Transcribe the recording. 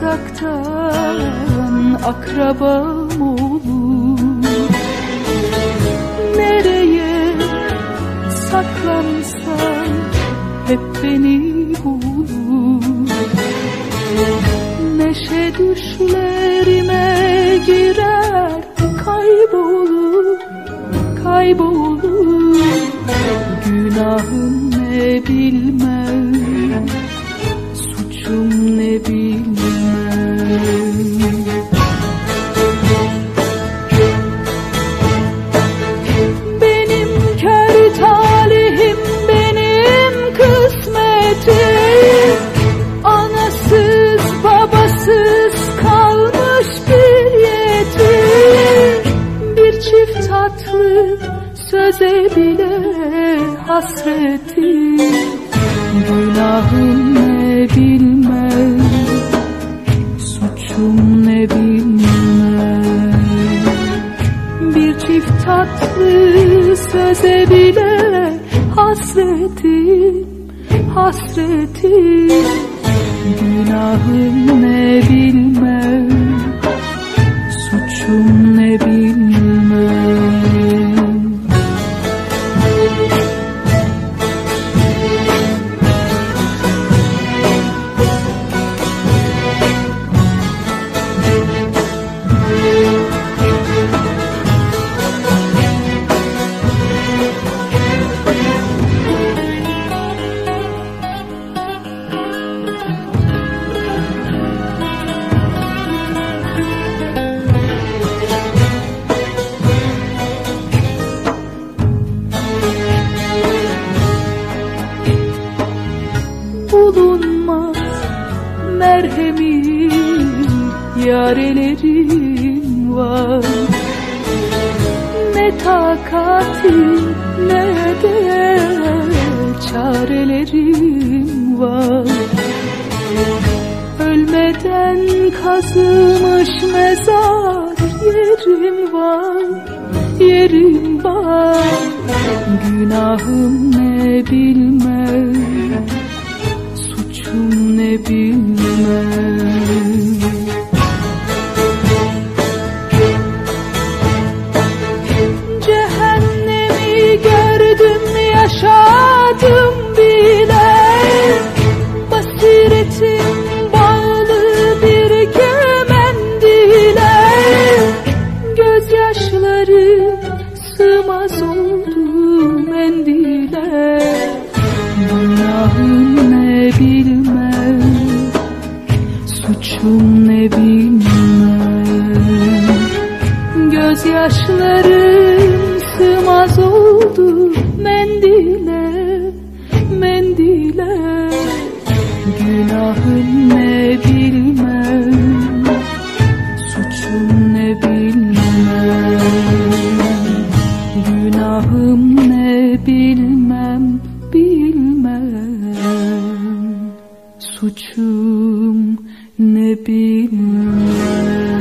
uzaktan akrabam olur. Nereye saklansam hep beni bulur. Neşe düşlerime girer, kaybolur, kaybolur. Günahım ne bilmem, suçum ne bilmem. Benim kör talihim, benim kısmetim. Anasız babasız kalmış bir yetim. Bir çift tatlı söze bile hasretim. Günahım ne bilmem, suçum ne bilmem. Bir çift tatlı söze bile hasretim, hasretim. Günahım ne bilmem, suçum ne bilmem. Bulunmaz merhemim, yarelerim var. Ne takatim ne de çarelerim var. Ölmeden kazılmış mezar yerim var, yerim var. Günahım ne bilmem, suçum ne bilmem. Cehennemi gördüm, yaşadım bile. Basiretim bağlı bir kemendile. Gözyaşları sığmaz oldu mendile. Günahım ne bilmem, suçum ne bilmem. Gözyaşlarım sığmaz oldu mendile, mendile. Günahım ne bilmem, suçum ne bilmem. Günahım ne bilmem, bilmem. Suçum ne bilmem.